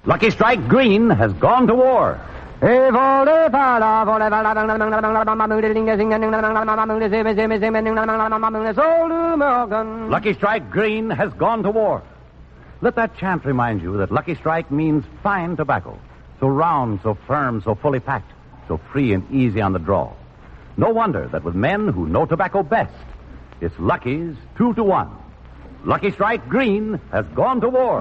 Lucky Strike Green has gone to war. Lucky Strike Green has gone to war. Let that chant remind you that Lucky Strike means fine tobacco. So round, so firm, so fully packed, so free and easy on the draw. No wonder that with men who know tobacco best, it's Lucky's 2-to-1. Lucky Strike Green has gone to war.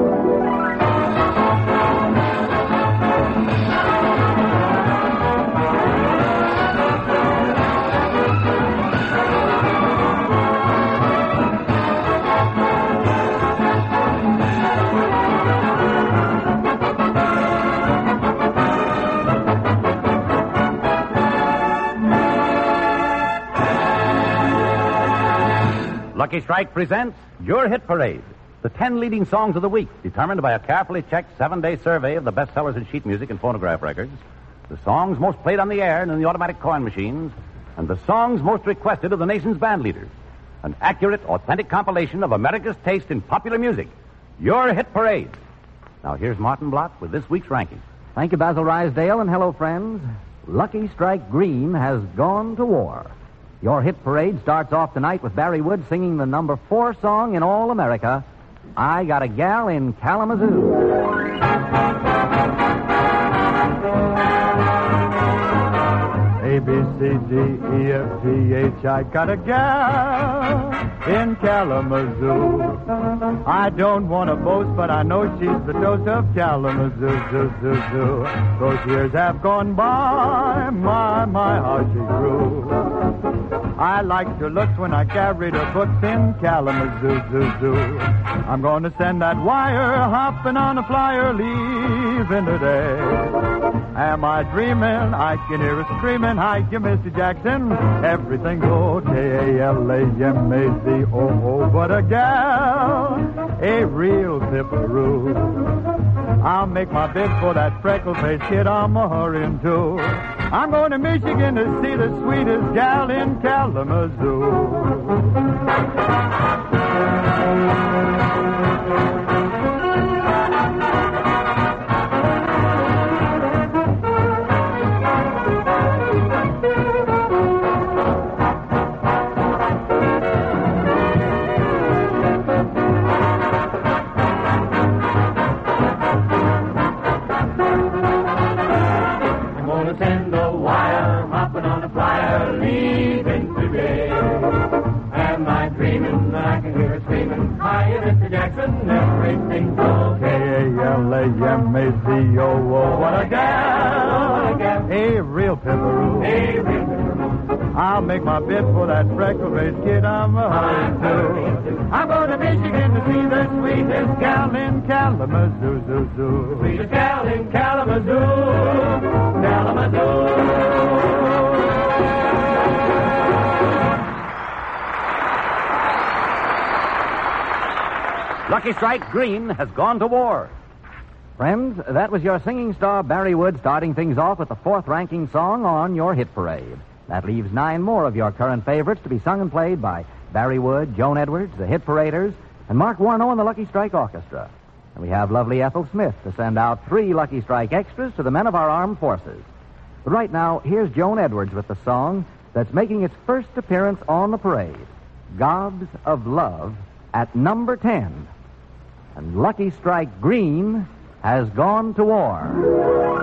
Lucky Strike presents Your Hit Parade, the 10 leading songs of the week, determined by a carefully checked 7-day survey of the bestsellers in sheet music and phonograph records, the songs most played on the air and in the automatic coin machines, and the songs most requested of the nation's band leaders. An accurate, authentic compilation of America's taste in popular music. Your Hit Parade. Now here's Martin Blott with this week's ranking. Thank you, Basil Rysdale, and hello, friends. Lucky Strike Green has gone to war. Your Hit Parade starts off tonight with Barry Wood singing the number 4 song in all America, I Got a Gal in Kalamazoo. A, B, C, D, E, F, G, H, I got a gal in Kalamazoo. I don't want to boast, but I know she's the toast of Kalamazoo. Those years have gone by, my, how she grew. I liked her looks when I carried her books in Kalamazoo. I'm going to send that wire hopping on a flyer leaving today. Am I dreaming? I can hear her screaming, hi, you, Mr. Jackson. Everything's okay, Kalamazoo. But a gal, a real pipperoo. I'll make my bid for that freckle-faced kid I'm a-hurrying to. I'm going to Michigan to see the sweetest gal in Kalamazoo. Everything's okay, Kalamazoo. What a gal, a real pipperoo. I'll make my bid for that freckle-faced kid I'm a-hurrying to. I'm going to Michigan to see the sweetest gal in Kalamazoo. Sweetest gal in Kalamazoo. Lucky Strike Green has gone to war. Friends, that was your singing star Barry Wood starting things off with the 4th ranking song on Your Hit Parade. That leaves 9 more of your current favorites to be sung and played by Barry Wood, Joan Edwards, the Hit Paraders, and Mark Warno and the Lucky Strike Orchestra. And we have lovely Ethel Smith to send out 3 Lucky Strike extras to the men of our armed forces. But right now, here's Joan Edwards with the song that's making its first appearance on the parade, Gobs of Love, at number 10. And Lucky Strike Green has gone to war.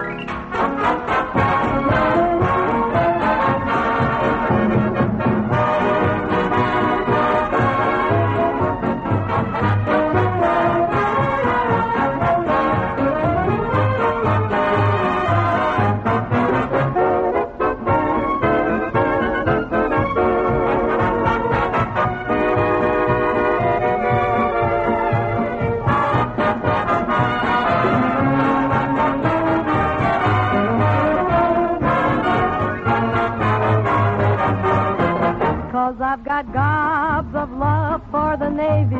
I've got gobs of love for the Navy.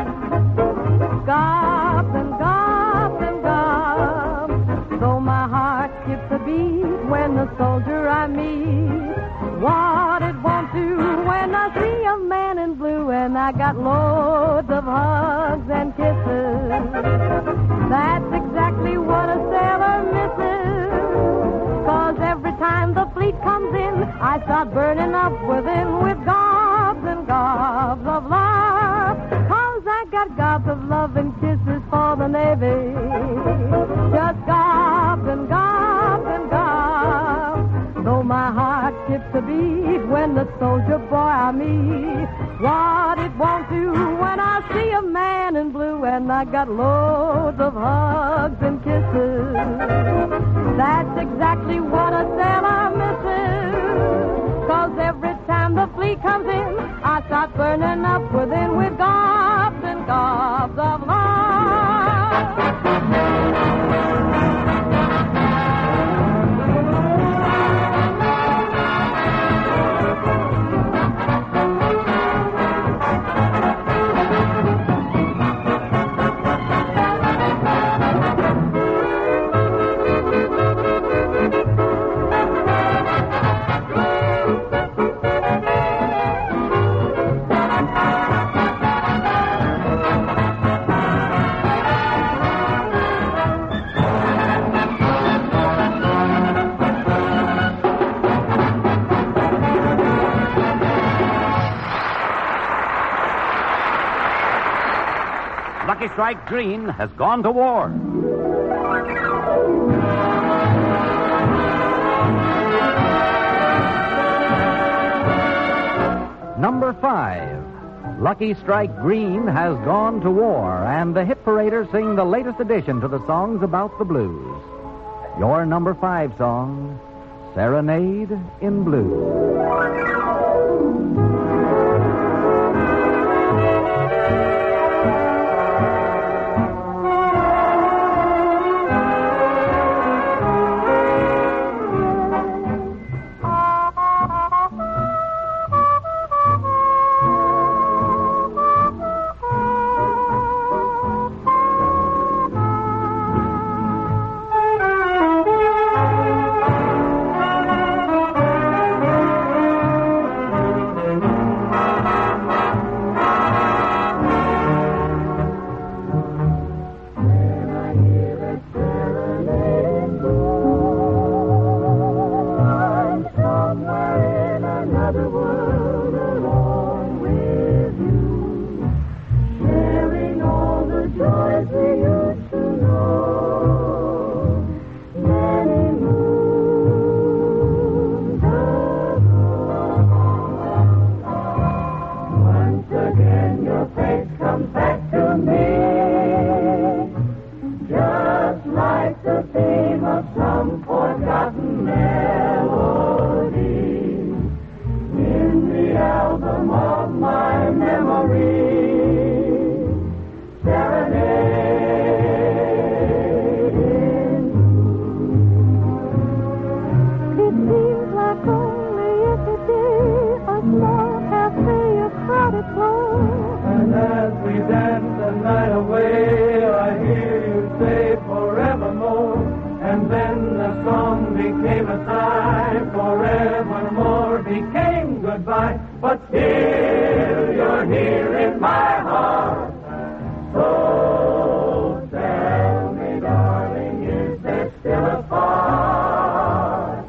Gobs and gobs and gobs. So my heart skips a beat when the soldier I meet. What it won't do when I see a man in blue, and I got loads of hugs and kisses. That's exactly start burning up within with gobs and gobs of love. 'Cause I got gobs of love and kisses for the Navy. Just gobs and gobs and gobs. Though my heart skips a beat when the soldier boy I meet. What it won't do when I see a man in blue, and I got loads of hugs and kisses. That's exactly what a sailor misses. 'Cause every time the fleet comes in, I start burning up within with gobs and gobs of love. Lucky Strike Green has gone to war. Number 5. Lucky Strike Green has gone to war, and the hit paraders sing the latest addition to the songs about the blues. Your number 5 song, Serenade in Blue. And as we dance the night away, I hear you say forevermore. And then the song became a sigh, forevermore became goodbye. But still you're here in my heart. So tell me, darling, is there still a spark?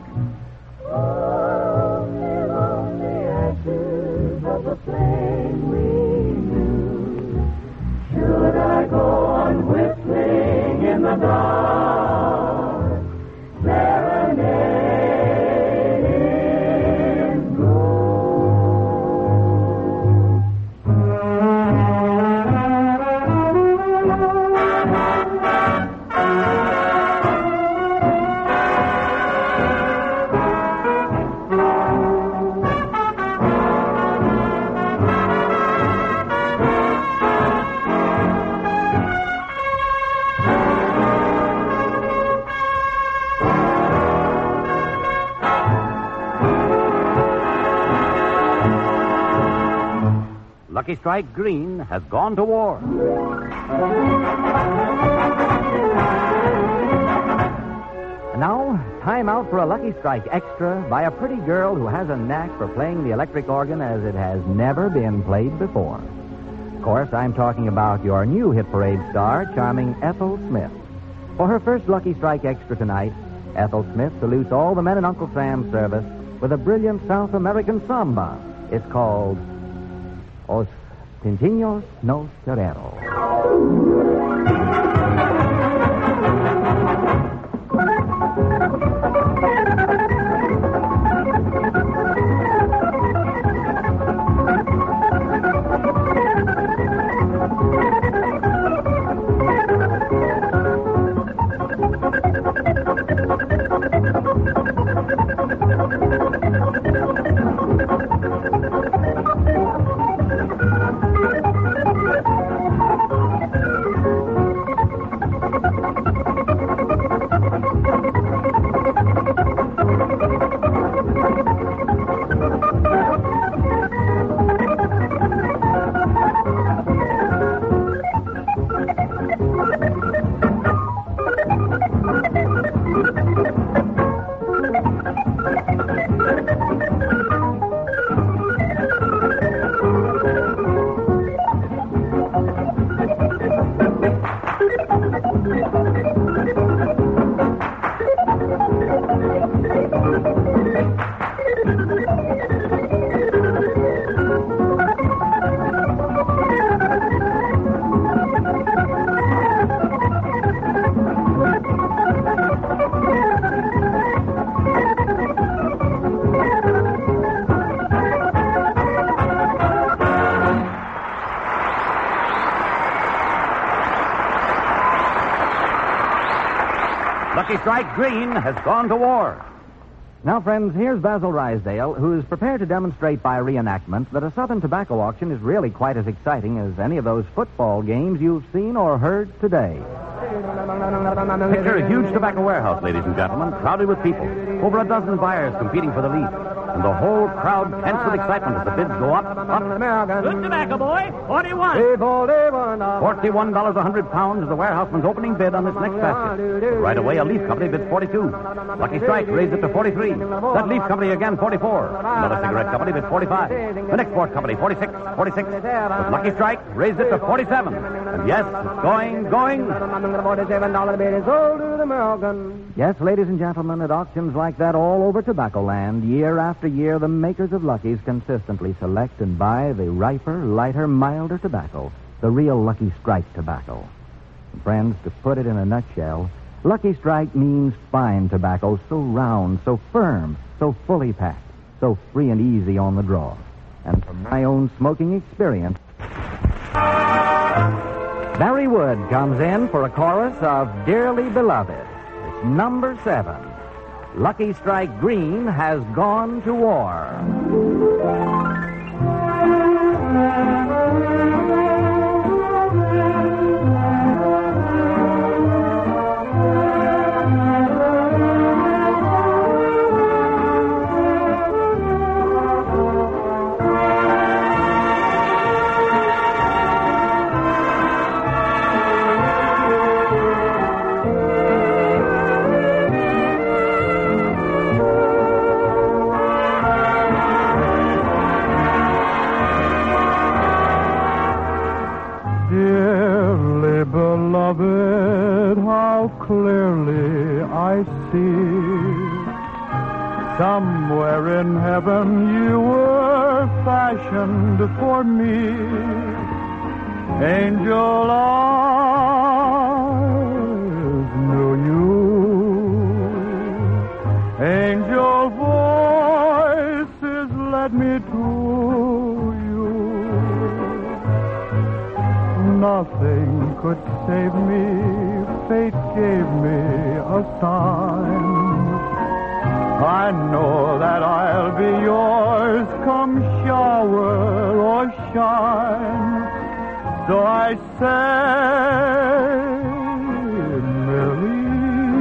On the ashes of the flame we knew. Should I go on whistling in the dark? Serenade in Lucky Strike Green has gone to war. And now, time out for a Lucky Strike Extra by a pretty girl who has a knack for playing the electric organ as it has never been played before. Of course, I'm talking about your new hit parade star, charming Ethel Smith. For her first Lucky Strike Extra tonight, Ethel Smith salutes all the men in Uncle Sam's service with a brilliant South American samba. It's called Os Pintiños Nos Queremos. Lucky Strike Green has gone to war. Now, friends, here's Basil Rysdale, who's prepared to demonstrate by reenactment that a Southern tobacco auction is really quite as exciting as any of those football games you've seen or heard today. Picture a huge tobacco warehouse, ladies and gentlemen, crowded with people. Over a dozen buyers competing for the lead. And the whole crowd tense with excitement as the bids go up. Good tobacco, boy. 41. $41 a 100 pounds is the warehouseman's opening bid on this next basket. Right away, a leaf company bids 42. Lucky Strike raised it to 43. That leaf company again, 44. Another cigarette company bids 45. The next board company, 46. But Lucky Strike raised it to 47. And yes, it's going. Yes, ladies and gentlemen, at auctions like that all over tobacco land, year after year, the makers of Lucky's consistently select and buy the riper, lighter, milder tobacco, the real Lucky Strike tobacco. And friends, to put it in a nutshell, Lucky Strike means fine tobacco, so round, so firm, so fully packed, so free and easy on the draw. And from my own smoking experience, Barry Wood comes in for a chorus of Dearly Beloved. It's number 7. Lucky Strike Green has gone to war. Dearly beloved, how clearly I see. Somewhere in heaven you were fashioned for me. Angel eyes knew you. Angel voices led me to you. Nothing could save me. Fate gave me a sign. I know that I'll be yours come shower or shine. So I say, merely,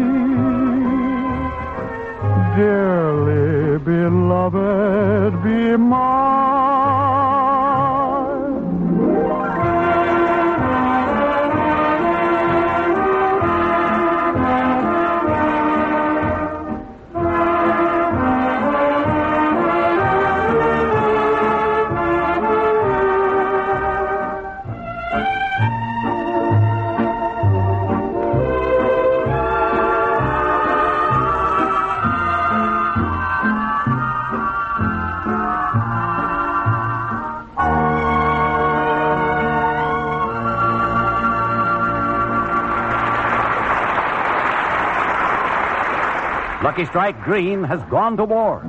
dearly beloved, be mine. Lucky Strike Green has gone to war.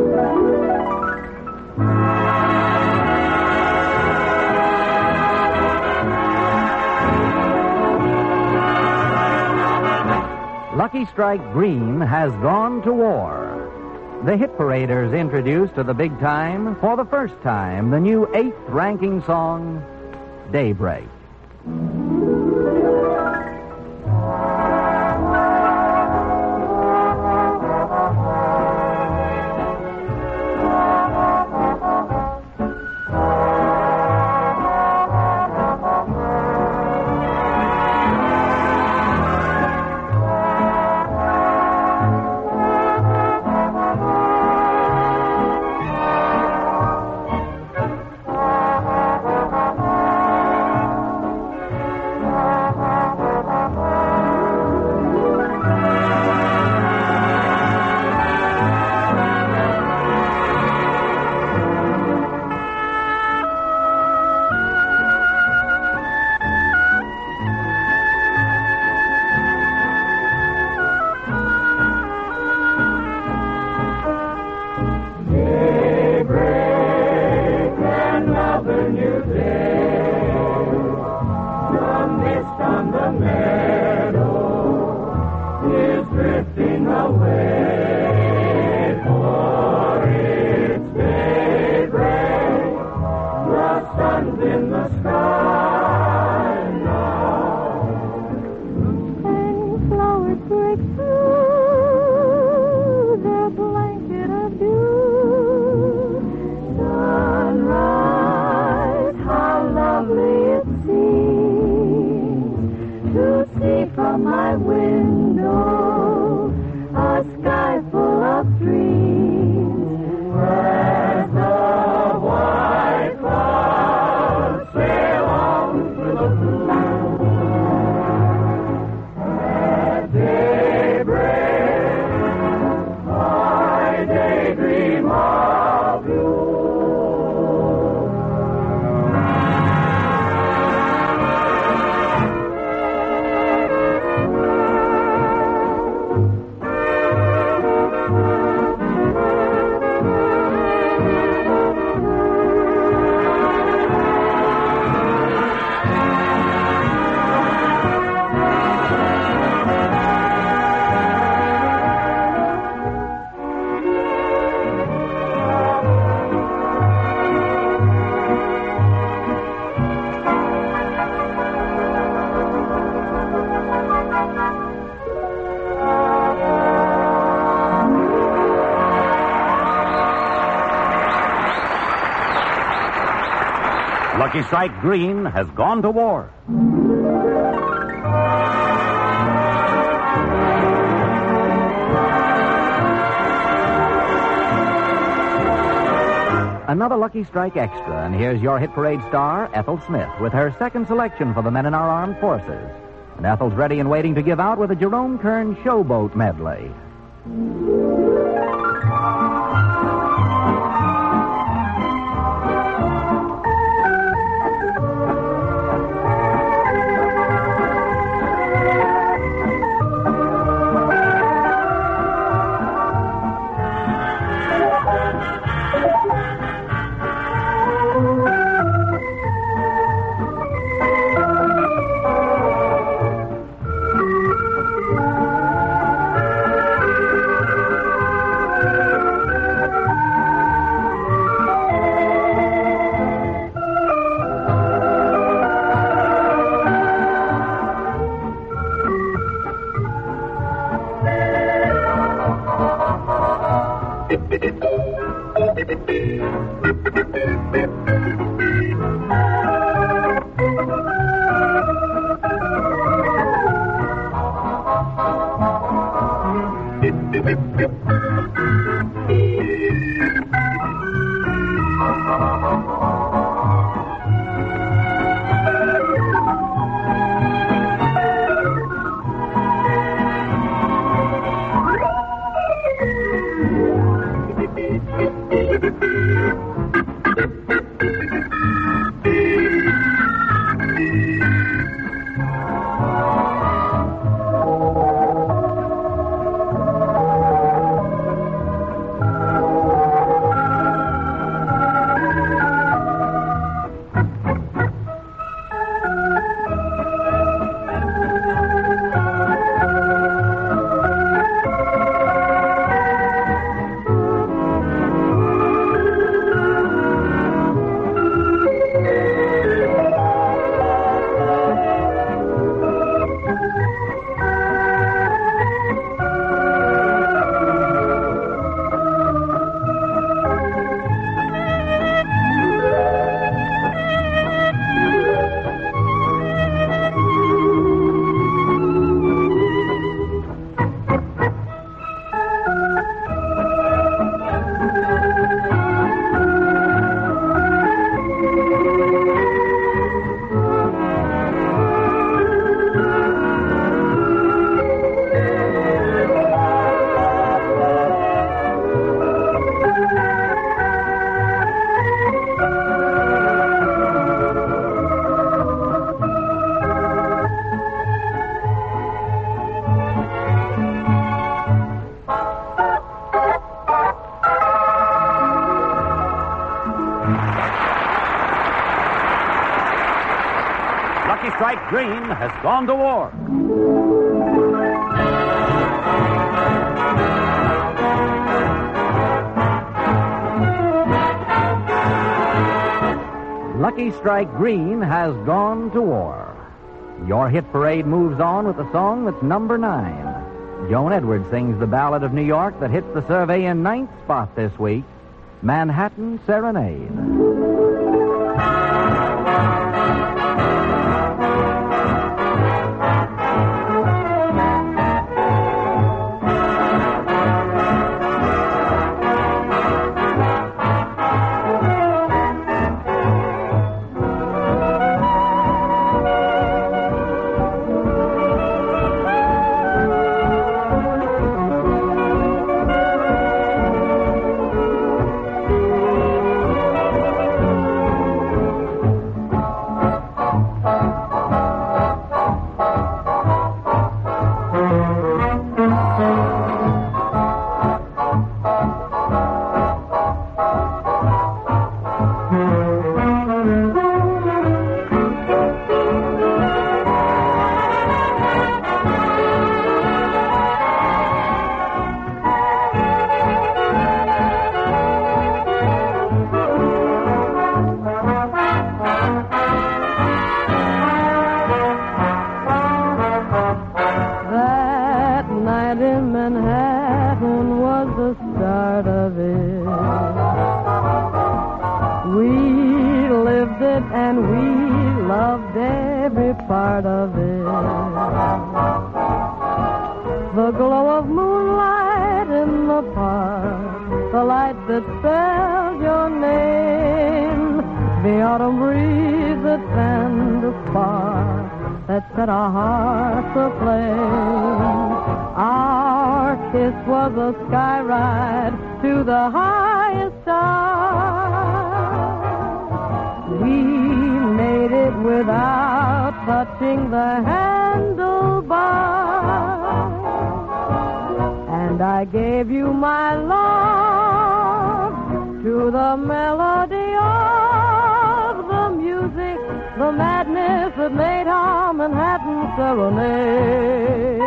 Lucky Strike Green has gone to war. The Hit Paraders introduced to the big time, for the first time, the new 8th ranking song, Daybreak. Lucky Strike Green has gone to war. Another Lucky Strike Extra, and here's your Hit Parade star, Ethel Smith, with her second selection for the men in our armed forces. And Ethel's ready and waiting to give out with a Jerome Kern Showboat medley. Strike Green has gone to war. Lucky Strike Green has gone to war. Your hit parade moves on with a song that's number 9. Joan Edwards sings the Ballad of New York that hits the survey in 9th spot this week, Manhattan Serenade. The glow of moonlight in the park, the light that spells your name, the autumn breeze that fanned the spark that set our hearts aflame. Our kiss was a sky ride to the highest star. We made it without touching the handlebar. And I gave you my love to the melody of the music, the madness that made our Manhattan Serenade.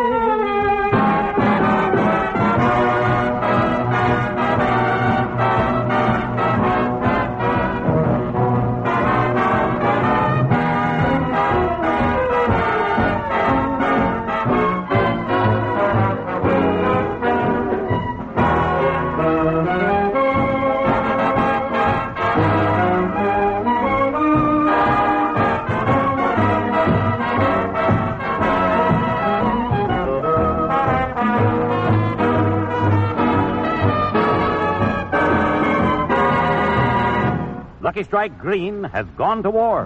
Lucky Strike Green has gone to war.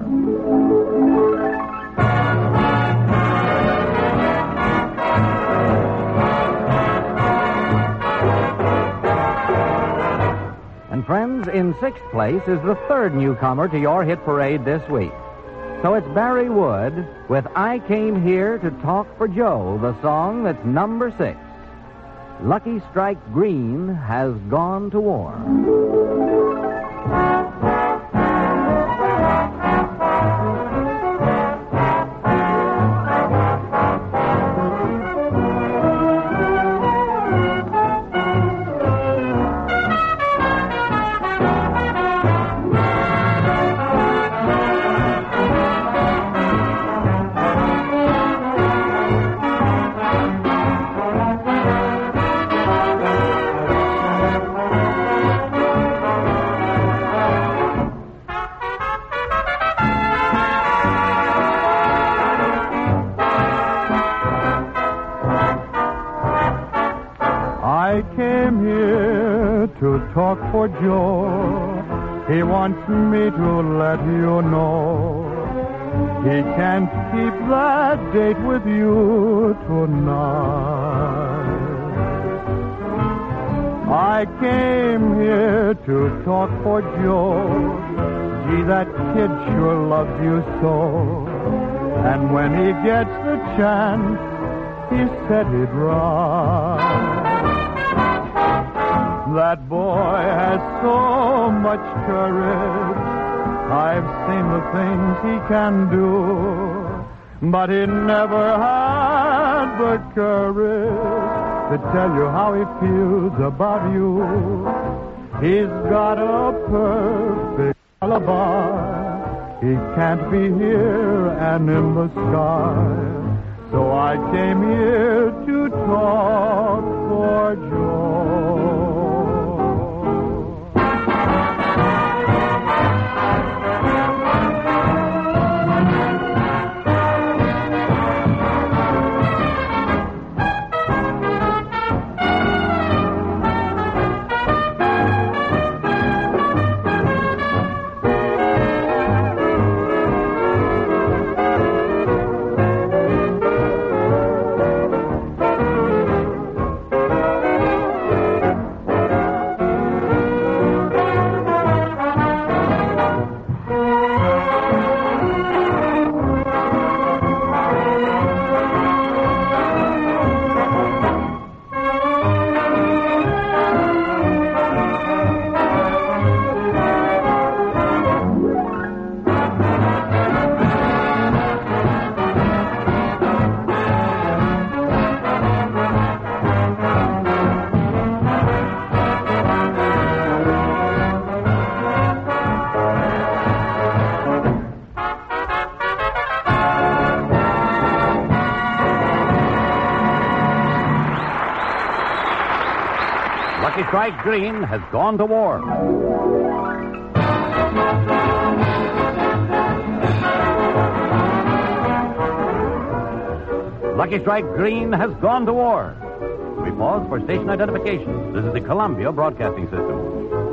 And friends, in 6th place is the third newcomer to your hit parade this week. So it's Barry Wood with I Came Here to Talk for Joe, the song that's number 6. Lucky Strike Green has gone to war. I came here to talk for Joe. He wants me to let you know he can't keep that date with you tonight. I came here to talk for Joe. Gee, that kid sure loves you so. And when he gets the chance, he said he'd run. That boy has so much courage. I've seen the things he can do. but he never had the courage to tell you how he feels about you. He's got a perfect alibi. He can't be here and in the sky. So I came here to talk for joy. Lucky Strike Green has gone to war. Lucky Strike Green has gone to war. We pause for station identification. This is the Columbia Broadcasting System.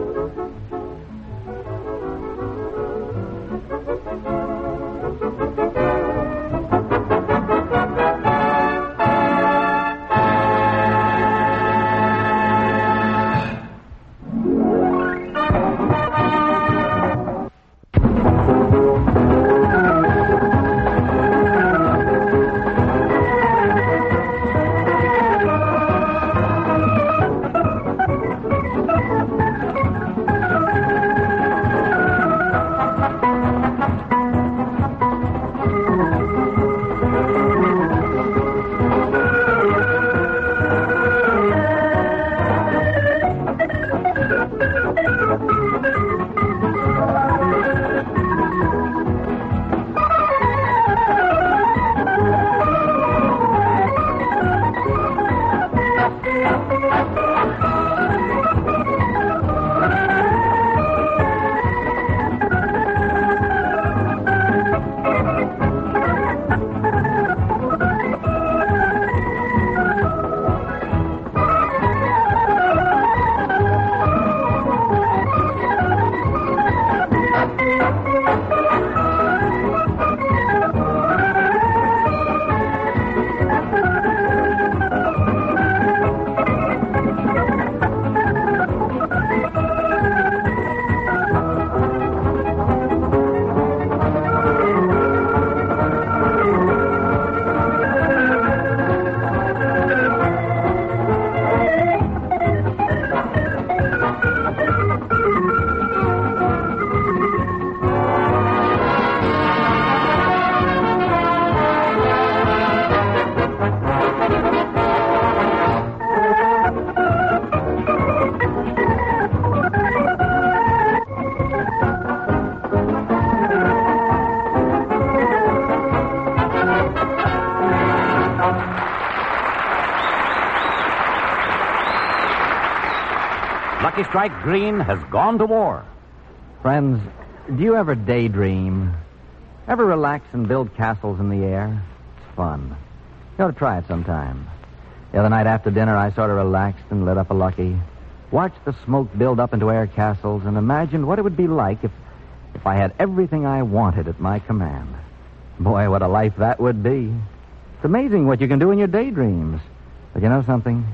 Lucky Strike Green has gone to war. Friends, do you ever daydream? Ever relax and build castles in the air? It's fun. You ought to try it sometime. The other night after dinner, I sort of relaxed and lit up a Lucky. Watched the smoke build up into air castles and imagined what it would be like if I had everything I wanted at my command. Boy, what a life that would be. It's amazing what you can do in your daydreams. But you know something?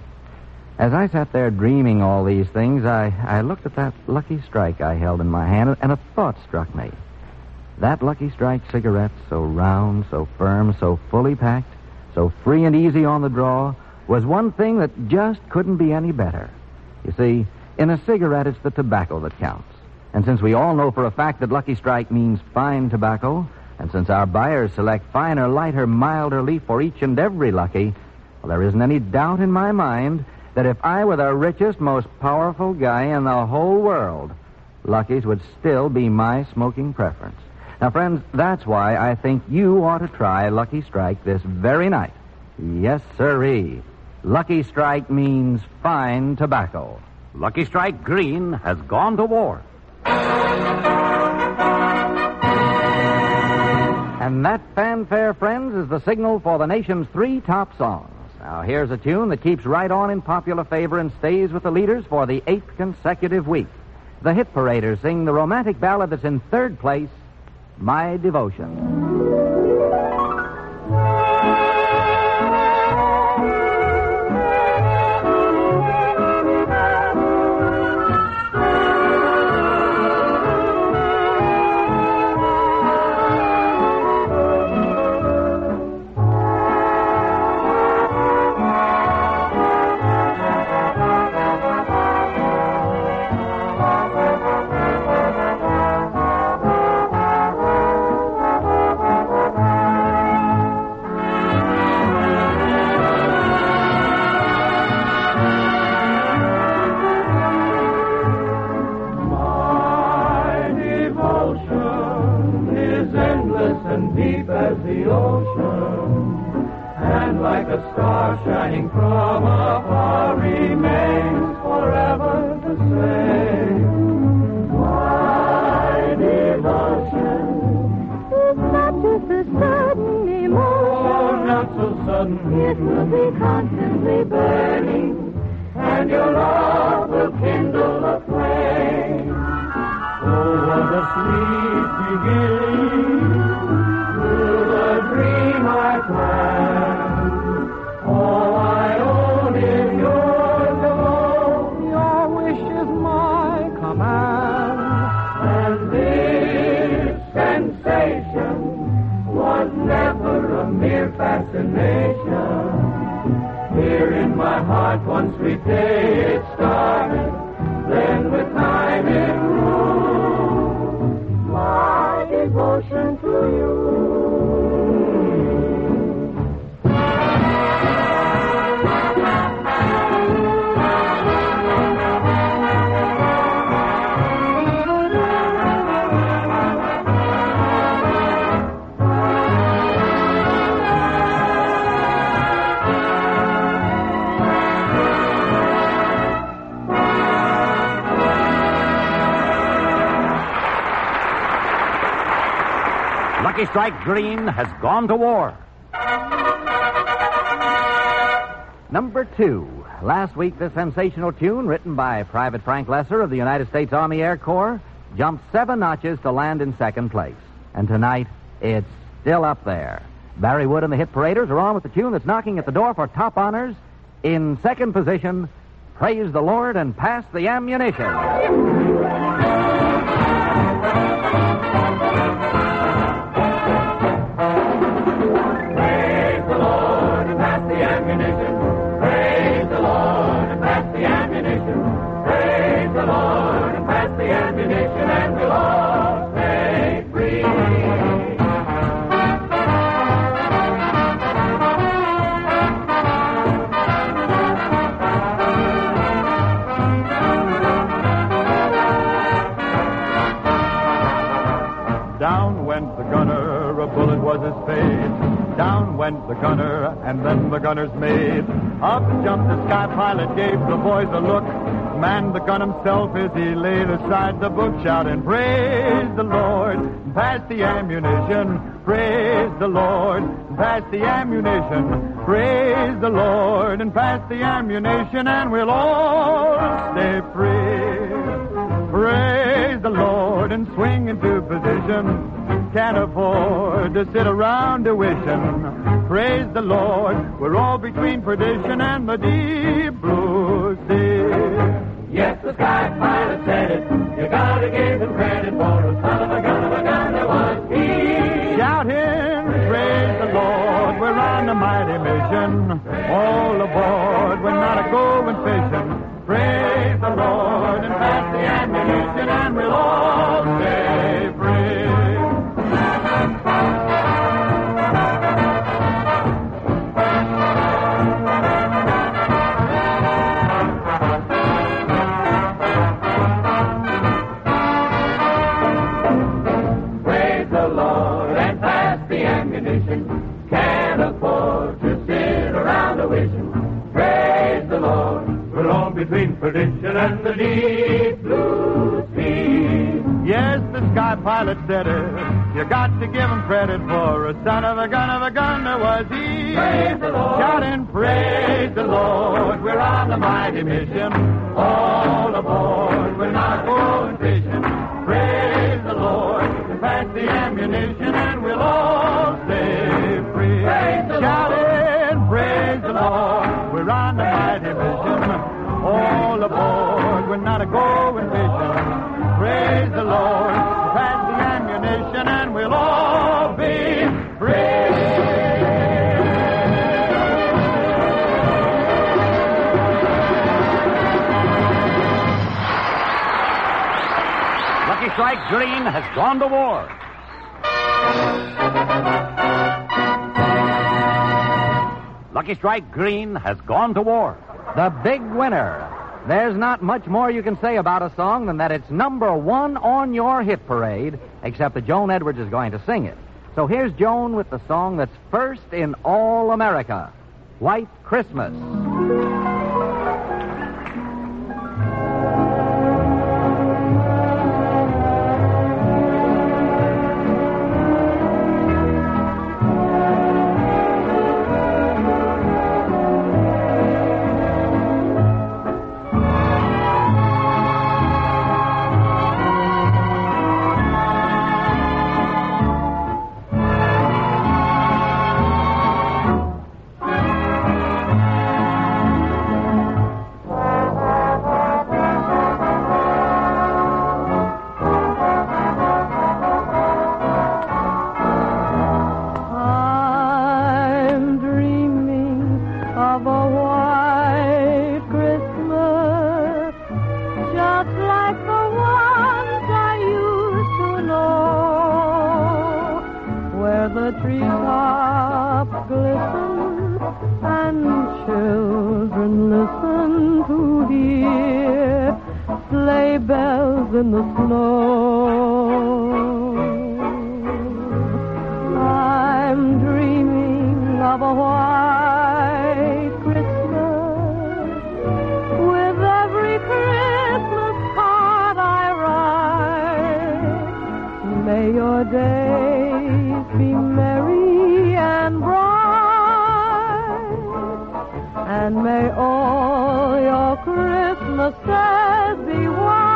As I sat there dreaming all these things, I looked at that Lucky Strike I held in my hand, and a thought struck me. That Lucky Strike cigarette, so round, so firm, so fully packed, so free and easy on the draw, was one thing that just couldn't be any better. You see, in a cigarette, it's the tobacco that counts. And since we all know for a fact that Lucky Strike means fine tobacco, And since our buyers select finer, lighter, milder leaf for each and every Lucky, well, there isn't any doubt in my mind that if I were the richest, most powerful guy in the whole world, Lucky's would still be my smoking preference. Now, friends, that's why I think you ought to try Lucky Strike this very night. Yes, sirree. Lucky Strike means fine tobacco. Lucky Strike Green has gone to war. And that fanfare, friends, is the signal for the nation's 3 top songs. Now, here's a tune that keeps right on in popular favor and stays with the leaders for the 8th consecutive week. The Hit Paraders sing the romantic ballad that's in 3rd place, My Devotion. Deep as the ocean, and like a star shining from afar, remains forever the same. My devotion is not just a sudden emotion. Oh, not so sudden. It will be constantly burning, and your love will kindle a flame. Oh, what a sweet beginning. Dream I planned. All I own is yours alone. Your wish is my command. And this sensation was never a mere fascination. Here in my heart one sweet day it started. Then with time it grew. My devotion to you. Lucky Strike Green has gone to war. Number 2. Last week, this sensational tune, written by Private Frank Lesser of the United States Army Air Corps, jumped 7 notches to land in 2nd place. And tonight, it's still up there. Barry Wood and the Hit Paraders are on with the tune that's knocking at the door for top honors. In 2nd position, Praise the Lord and Pass the Ammunition. Down went the gunner, a bullet was his fate. Down went the gunner, and then the gunner's mate. Up jumped the sky pilot, gave the boys a look. Manned the gun himself as he laid aside the book, shouting, Praise the Lord, pass the ammunition. Praise the Lord, pass the ammunition. Praise the Lord, and pass the ammunition, and we'll all stay free. Praise the Lord and swing into position. Can't afford to sit around a wishing. Praise the Lord, we're all between perdition and the deep blue sea. Yes, the sky pilot said it. You gotta give him credit for a son of a gun that was he. Shouting, praise the Lord, we're on a mighty mission. All aboard, we're not a-going fishing. Praise the Lord and pass the ammunition, and we'll all stay free. Lord, we're all between perdition and the deep blue sea. Yes, the sky pilot said it. You got to give him credit for a son of a gun there was he. Praise the Lord. Shouting, praise the Lord. We're on a mighty mission. All aboard. We're not going fishing. Praise the Lord. We pass the ammunition and we'll all stay free. Praise the Shouting, Lord. Praise the Lord. We're on a mighty mission. All aboard. We're not going fishing. Praise the Lord, pass the ammunition, and we'll all be free. Lucky Strike Green has gone to war. Lucky Strike Green has gone to war. The big winner. There's not much more you can say about a song than that it's number one on your hit parade, except that Joan Edwards is going to sing it. So here's Joan with the song that's first in all America, White Christmas. The treetops glisten and children listen to hear sleigh bells in the snow. I'm dreaming of a white Christmas with every Christmas card I write. May your days be merry and bright, and may all your Christmases be white.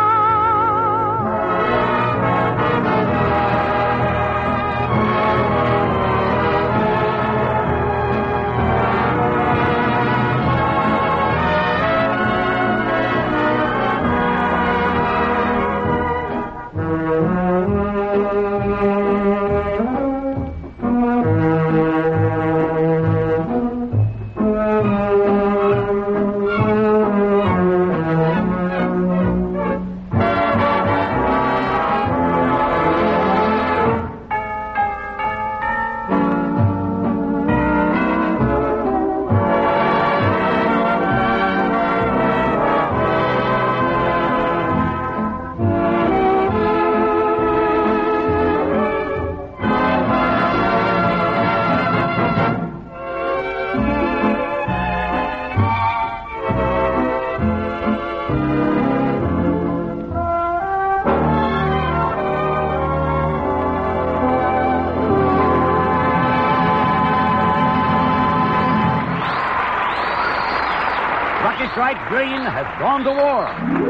Lucky Strike Green has gone to war.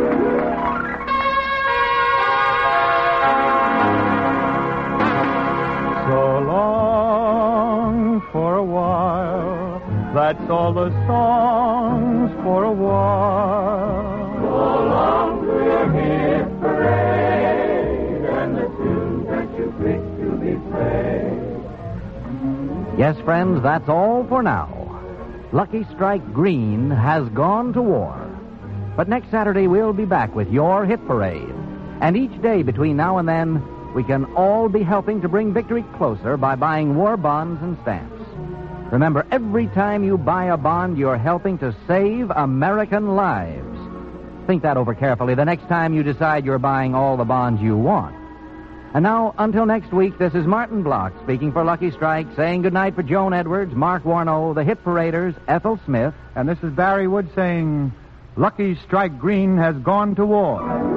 So long for a while, that's all the songs for a while. So long to your hit parade, and the tunes that you pick to be played. Yes, friends, that's all for now. Lucky Strike Green has gone to war. But next Saturday, we'll be back with your hit parade. And each day between now and then, we can all be helping to bring victory closer by buying war bonds and stamps. Remember, every time you buy a bond, you're helping to save American lives. Think that over carefully the next time you decide you're buying all the bonds you want. And now, until next week, this is Martin Block speaking for Lucky Strike, saying goodnight for Joan Edwards, Mark Warno, the Hit Paraders, Ethel Smith. And this is Barry Wood saying, Lucky Strike Green has gone to war.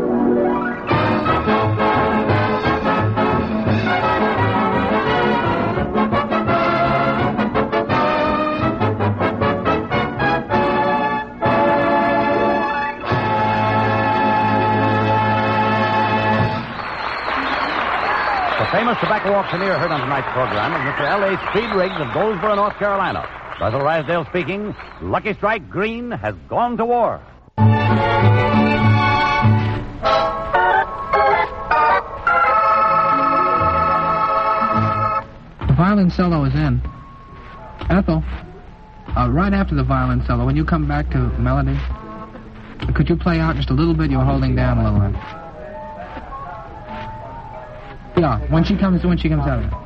The famous tobacco auctioneer heard on tonight's program is Mr. L.A. Speed Riggs of Goldsboro, North Carolina. Basil Rysdale speaking. Lucky Strike Green has gone to war. The violin solo is in. Ethel, right after the violin solo, when you come back to melody, could you play out just a little bit? You're holding down a little bit. Yeah, when she comes out of it.